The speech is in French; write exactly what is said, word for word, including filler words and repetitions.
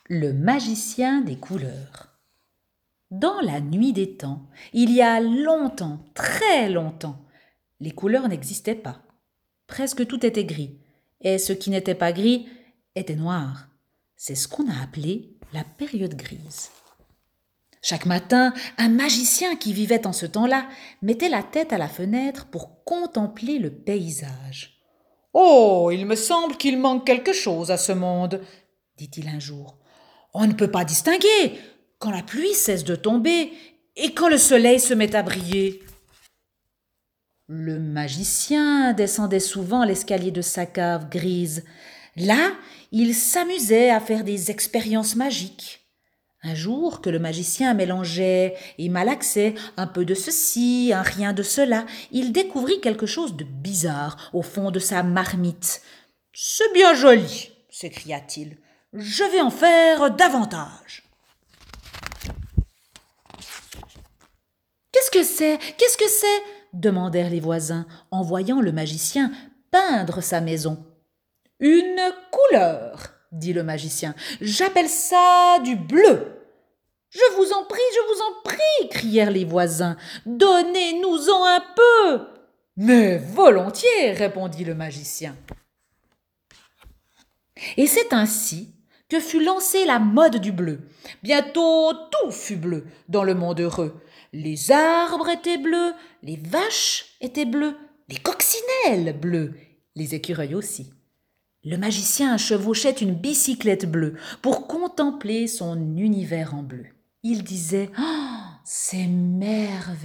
Le magicien des couleurs. Dans la nuit des temps, il y a longtemps, très longtemps, les couleurs n'existaient pas. Presque tout était gris, et ce qui n'était pas gris était noir. C'est ce qu'on a appelé la période grise. Chaque matin, un magicien qui vivait en ce temps-là mettait la tête à la fenêtre pour contempler le paysage. « Oh, il me semble qu'il manque quelque chose à ce monde, » dit-il un jour. « On ne peut pas distinguer quand la pluie cesse de tomber et quand le soleil se met à briller. » Le magicien descendait souvent l'escalier de sa cave grise. Là, il s'amusait à faire des expériences magiques. Un jour que le magicien mélangeait et malaxait un peu de ceci, un rien de cela, il découvrit quelque chose de bizarre au fond de sa marmite. « C'est bien joli, » s'écria-t-il. « Je vais en faire davantage. » « Qu'est-ce que c'est ? Qu'est-ce que c'est ?» demandèrent les voisins en voyant le magicien peindre sa maison. « Une couleur, » dit le magicien. « J'appelle ça du bleu. »« Je vous en prie, je vous en prie !» crièrent les voisins. « Donnez-nous-en un peu !»« Mais volontiers !» répondit le magicien. Et c'est ainsi que fut lancée la mode du bleu. Bientôt tout fut bleu dans le monde heureux. Les arbres étaient bleus, les vaches étaient bleues, les coccinelles bleues, les écureuils aussi. Le magicien chevauchait une bicyclette bleue pour contempler son univers en bleu. Il disait « Oh, c'est merveilleux !»